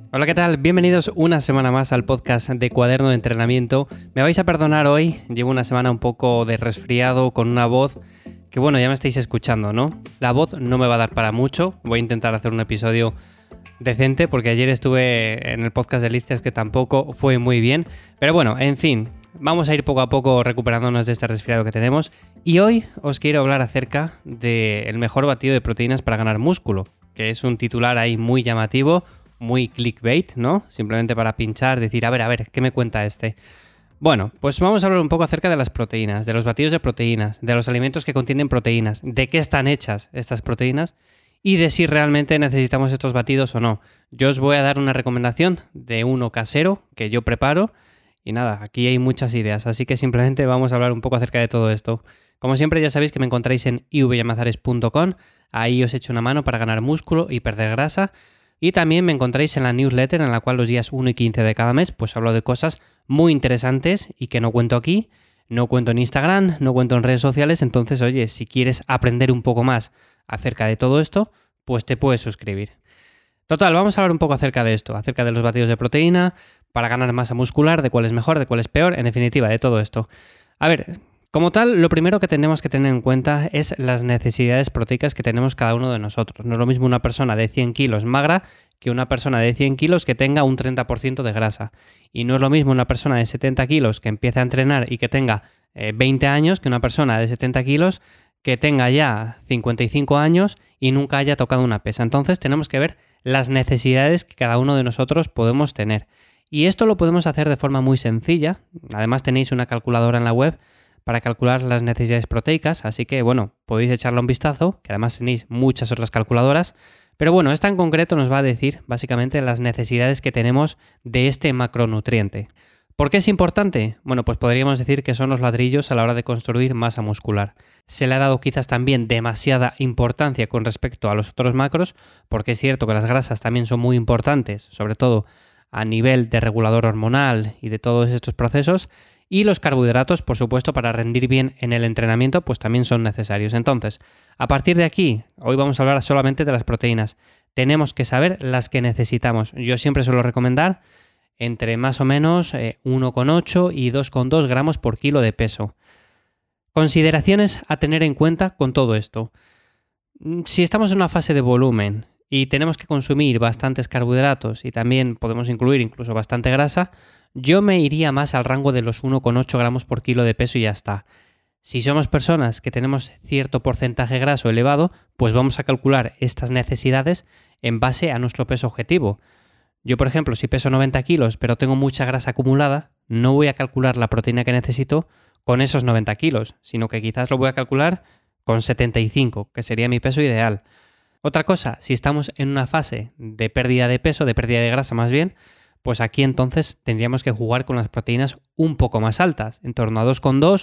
Hola, ¿qué tal? Bienvenidos una semana más al podcast de Cuaderno de Entrenamiento. Me vais a perdonar hoy, llevo una semana un poco de resfriado con una voz que bueno, ya me estáis escuchando, ¿no? La voz no me va a dar para mucho, voy a intentar hacer un episodio decente porque ayer estuve en el podcast de Lifters que tampoco fue muy bien. Pero bueno, en fin, vamos a ir poco a poco recuperándonos de este resfriado que tenemos. Y hoy os quiero hablar acerca del mejor batido de proteínas para ganar músculo, que es un titular ahí muy llamativo, muy clickbait, ¿no? Simplemente para pinchar, decir, a ver, ¿qué me cuenta este? Bueno, pues vamos a hablar un poco acerca de las proteínas, de los batidos de proteínas, de los alimentos que contienen proteínas, de qué están hechas estas proteínas y de si realmente necesitamos estos batidos o no. Yo os voy a dar una recomendación de uno casero que yo preparo y nada, aquí hay muchas ideas, así que simplemente vamos a hablar un poco acerca de todo esto. Como siempre ya sabéis que me encontráis en ivyamazares.com, ahí os echo una mano para ganar músculo y perder grasa. Y también me encontráis en la newsletter en la cual los días 1 y 15 de cada mes pues hablo de cosas muy interesantes y que no cuento aquí, no cuento en Instagram, no cuento en redes sociales. Entonces, oye, si quieres aprender un poco más acerca de todo esto, pues te puedes suscribir. Total, vamos a hablar un poco acerca de esto, acerca de los batidos de proteína, para ganar masa muscular, de cuál es mejor, de cuál es peor, en definitiva, de todo esto. A ver, como tal, lo primero que tenemos que tener en cuenta es las necesidades proteicas que tenemos cada uno de nosotros. No es lo mismo una persona de 100 kilos magra que una persona de 100 kilos que tenga un 30% de grasa. Y no es lo mismo una persona de 70 kilos que empiece a entrenar y que tenga 20 años que una persona de 70 kilos que tenga ya 55 años y nunca haya tocado una pesa. Entonces tenemos que ver las necesidades que cada uno de nosotros podemos tener. Y esto lo podemos hacer de forma muy sencilla. Además tenéis una calculadora en la web para calcular las necesidades proteicas, así que bueno, podéis echarle un vistazo, que además tenéis muchas otras calculadoras, pero bueno, esta en concreto nos va a decir básicamente las necesidades que tenemos de este macronutriente. ¿Por qué es importante? Bueno, pues podríamos decir que son los ladrillos a la hora de construir masa muscular. Se le ha dado quizás también demasiada importancia con respecto a los otros macros, porque es cierto que las grasas también son muy importantes, sobre todo a nivel de regulador hormonal y de todos estos procesos. Y los carbohidratos, por supuesto, para rendir bien en el entrenamiento, pues también son necesarios. Entonces, a partir de aquí, hoy vamos a hablar solamente de las proteínas. Tenemos que saber las que necesitamos. Yo siempre suelo recomendar entre más o menos 1,8 y 2,2 gramos por kilo de peso. Consideraciones a tener en cuenta con todo esto. Si estamos en una fase de volumen y tenemos que consumir bastantes carbohidratos y también podemos incluir incluso bastante grasa, yo me iría más al rango de los 1,8 gramos por kilo de peso y ya está. Si somos personas que tenemos cierto porcentaje graso elevado, pues vamos a calcular estas necesidades en base a nuestro peso objetivo. Yo, por ejemplo, si peso 90 kilos pero tengo mucha grasa acumulada, no voy a calcular la proteína que necesito con esos 90 kilos, sino que quizás lo voy a calcular con 75, que sería mi peso ideal. Otra cosa, si estamos en una fase de pérdida de peso, de pérdida de grasa más bien, pues aquí entonces tendríamos que jugar con las proteínas un poco más altas, en torno a 2,2,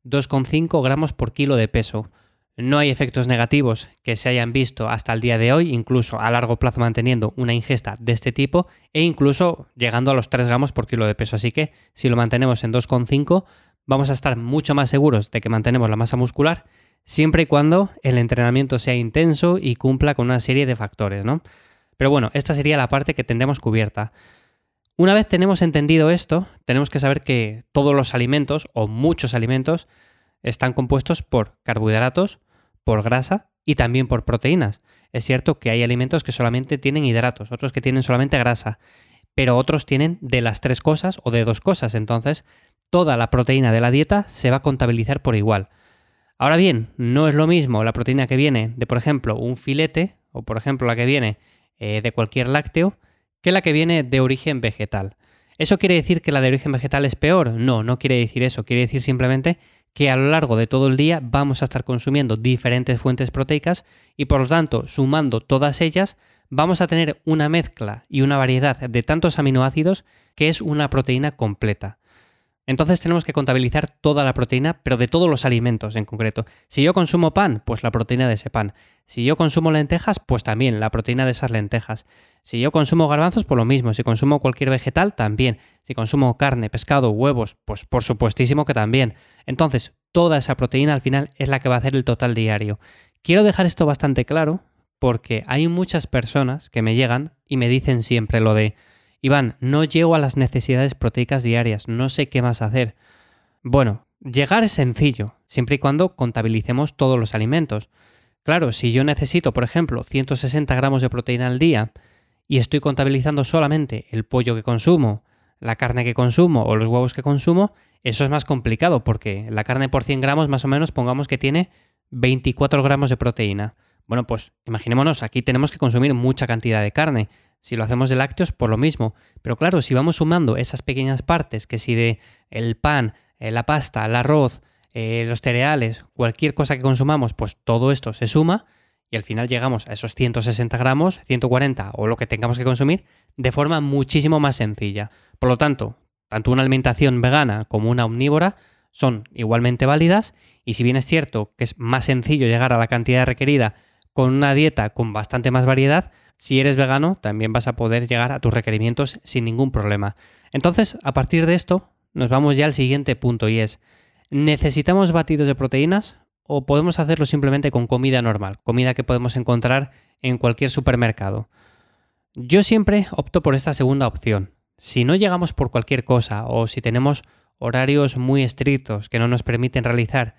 2,5 gramos por kilo de peso. No hay efectos negativos que se hayan visto hasta el día de hoy, incluso a largo plazo manteniendo una ingesta de este tipo e incluso llegando a los 3 gramos por kilo de peso. Así que si lo mantenemos en 2,5 vamos a estar mucho más seguros de que mantenemos la masa muscular siempre y cuando el entrenamiento sea intenso y cumpla con una serie de factores, ¿no? Pero bueno, esta sería la parte que tendremos cubierta. Una vez tenemos entendido esto, tenemos que saber que todos los alimentos, o muchos alimentos, están compuestos por carbohidratos, por grasa y también por proteínas. Es cierto que hay alimentos que solamente tienen hidratos, otros que tienen solamente grasa, pero otros tienen de las 3 cosas o de 2 cosas. Entonces, toda la proteína de la dieta se va a contabilizar por igual. Ahora bien, no es lo mismo la proteína que viene de, por ejemplo, un filete, o por ejemplo la que viene de cualquier lácteo, que la que viene de origen vegetal. ¿Eso quiere decir que la de origen vegetal es peor? No, no quiere decir eso. Quiere decir simplemente que a lo largo de todo el día vamos a estar consumiendo diferentes fuentes proteicas y por lo tanto, sumando todas ellas, vamos a tener una mezcla y una variedad de tantos aminoácidos que es una proteína completa. Entonces tenemos que contabilizar toda la proteína, pero de todos los alimentos en concreto. Si yo consumo pan, pues la proteína de ese pan. Si yo consumo lentejas, pues también la proteína de esas lentejas. Si yo consumo garbanzos, pues lo mismo. Si consumo cualquier vegetal, también. Si consumo carne, pescado, huevos, pues por supuestísimo que también. Entonces, toda esa proteína al final es la que va a hacer el total diario. Quiero dejar esto bastante claro porque hay muchas personas que me llegan y me dicen siempre lo de Iván, no llego a las necesidades proteicas diarias, no sé qué más hacer. Bueno, llegar es sencillo, siempre y cuando contabilicemos todos los alimentos. Claro, si yo necesito, por ejemplo, 160 gramos de proteína al día y estoy contabilizando solamente el pollo que consumo, la carne que consumo o los huevos que consumo, eso es más complicado porque la carne por 100 gramos más o menos pongamos que tiene 24 gramos de proteína. Bueno, pues imaginémonos, aquí tenemos que consumir mucha cantidad de carne. Si lo hacemos de lácteos, por lo mismo. Pero claro, si vamos sumando esas pequeñas partes, que si de el pan, la pasta, el arroz, los cereales, cualquier cosa que consumamos, pues todo esto se suma y al final llegamos a esos 160 gramos, 140 o lo que tengamos que consumir de forma muchísimo más sencilla. Por lo tanto, tanto una alimentación vegana como una omnívora son igualmente válidas y si bien es cierto que es más sencillo llegar a la cantidad requerida con una dieta con bastante más variedad, si eres vegano también vas a poder llegar a tus requerimientos sin ningún problema. Entonces, a partir de esto, nos vamos ya al siguiente punto y es, ¿necesitamos batidos de proteínas o podemos hacerlo simplemente con comida normal, comida que podemos encontrar en cualquier supermercado? Yo siempre opto por esta segunda opción. Si no llegamos por cualquier cosa o si tenemos horarios muy estrictos que no nos permiten realizar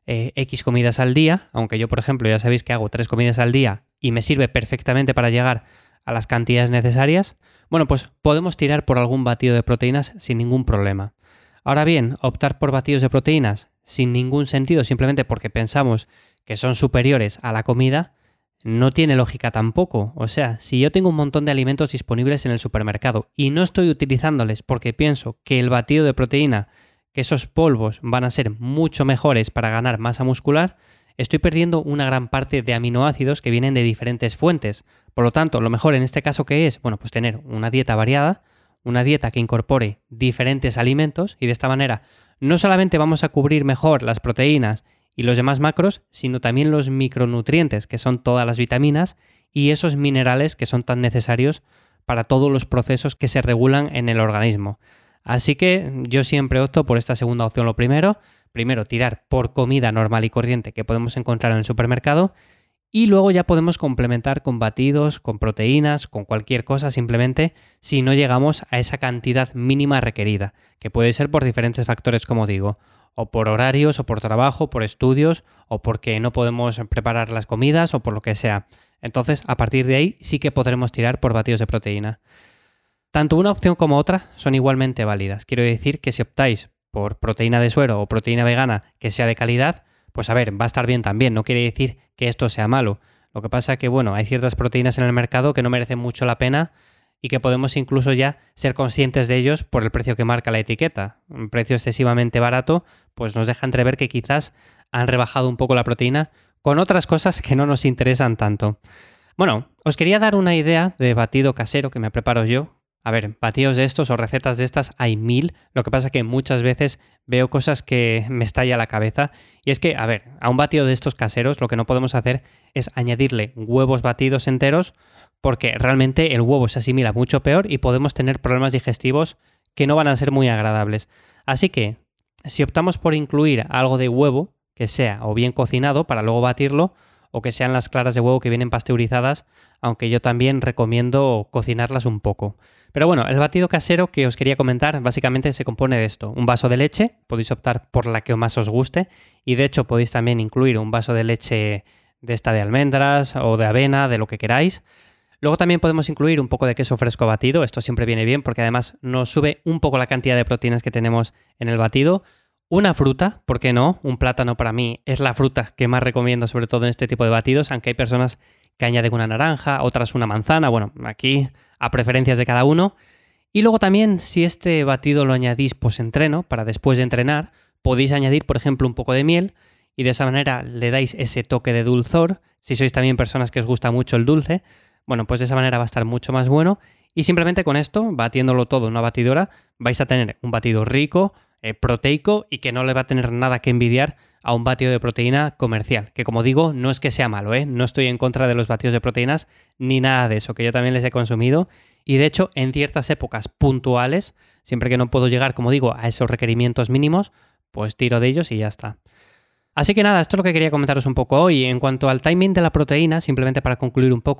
X comidas al día, aunque yo, por ejemplo, ya sabéis que hago 3 comidas al día y me sirve perfectamente para llegar a las cantidades necesarias, bueno, pues podemos tirar por algún batido de proteínas sin ningún problema. Ahora bien, optar por batidos de proteínas sin ningún sentido simplemente porque pensamos que son superiores a la comida, no tiene lógica tampoco. O sea, si yo tengo un montón de alimentos disponibles en el supermercado y no estoy utilizándoles porque pienso que el batido de proteína, que esos polvos van a ser mucho mejores para ganar masa muscular, estoy perdiendo una gran parte de aminoácidos que vienen de diferentes fuentes. Por lo tanto, lo mejor en este caso que es, bueno, pues tener una dieta variada, una dieta que incorpore diferentes alimentos y de esta manera no solamente vamos a cubrir mejor las proteínas y los demás macros, sino también los micronutrientes, que son todas las vitaminas y esos minerales que son tan necesarios para todos los procesos que se regulan en el organismo. Así que yo siempre opto por esta segunda opción. Lo primero, tirar por comida normal y corriente que podemos encontrar en el supermercado y luego ya podemos complementar con batidos, con proteínas, con cualquier cosa simplemente si no llegamos a esa cantidad mínima requerida, que puede ser por diferentes factores como digo, o por horarios, o por trabajo, por estudios, o porque no podemos preparar las comidas, o por lo que sea. Entonces, a partir de ahí sí que podremos tirar por batidos de proteína. Tanto una opción como otra son igualmente válidas. Quiero decir que si optáis por proteína de suero o proteína vegana que sea de calidad, pues a ver, va a estar bien también. No quiere decir que esto sea malo. Lo que pasa es que, bueno, hay ciertas proteínas en el mercado que no merecen mucho la pena y que podemos incluso ya ser conscientes de ellos por el precio que marca la etiqueta. Un precio excesivamente barato, pues nos deja entrever que quizás han rebajado un poco la proteína con otras cosas que no nos interesan tanto. Bueno, os quería dar una idea de batido casero que me preparo yo. A ver, batidos de estos o recetas de estas hay 1000, lo que pasa es que muchas veces veo cosas que me estalla la cabeza y es que, a ver, a un batido de estos caseros lo que no podemos hacer es añadirle huevos batidos enteros porque realmente el huevo se asimila mucho peor y podemos tener problemas digestivos que no van a ser muy agradables. Así que, si optamos por incluir algo de huevo, que sea o bien cocinado para luego batirlo, o que sean las claras de huevo que vienen pasteurizadas, aunque yo también recomiendo cocinarlas un poco. Pero bueno, el batido casero que os quería comentar básicamente se compone de esto. Un vaso de leche, podéis optar por la que más os guste y de hecho podéis también incluir un vaso de leche de esta de almendras o de avena, de lo que queráis. Luego también podemos incluir un poco de queso fresco batido, esto siempre viene bien porque además nos sube un poco la cantidad de proteínas que tenemos en el batido. Una fruta, ¿por qué no? Un plátano para mí es la fruta que más recomiendo, sobre todo en este tipo de batidos, aunque hay personas que añaden una naranja, otras una manzana, bueno, aquí a preferencias de cada uno. Y luego también, si este batido lo añadís post-entreno, para después de entrenar, podéis añadir, por ejemplo, un poco de miel y de esa manera le dais ese toque de dulzor. Si sois también personas que os gusta mucho el dulce, bueno, pues de esa manera va a estar mucho más bueno. Y simplemente con esto, batiéndolo todo en una batidora, vais a tener un batido rico, proteico y que no le va a tener nada que envidiar a un batido de proteína comercial, que como digo, no es que sea malo, no estoy en contra de los batidos de proteínas ni nada de eso, que yo también les he consumido y de hecho en ciertas épocas puntuales, siempre que no puedo llegar, como digo, a esos requerimientos mínimos, pues tiro de ellos y ya está. Así que nada, esto es lo que quería comentaros un poco hoy. En cuanto al timing de la proteína, simplemente para concluir un poco,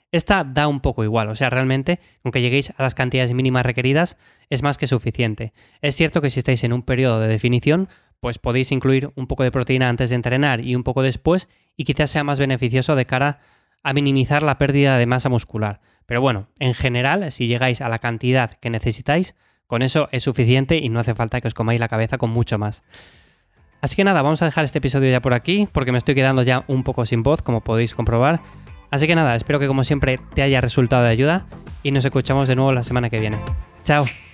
Esta da un poco igual, o sea, realmente, con que lleguéis a las cantidades mínimas requeridas, es más que suficiente. Es cierto que si estáis en un periodo de definición, pues podéis incluir un poco de proteína antes de entrenar y un poco después, y quizás sea más beneficioso de cara a minimizar la pérdida de masa muscular. Pero bueno, en general, si llegáis a la cantidad que necesitáis, con eso es suficiente y no hace falta que os comáis la cabeza con mucho más. Así que nada, vamos a dejar este episodio ya por aquí, porque me estoy quedando ya un poco sin voz, como podéis comprobar. Así que nada, espero que como siempre te haya resultado de ayuda y nos escuchamos de nuevo la semana que viene. ¡Chao!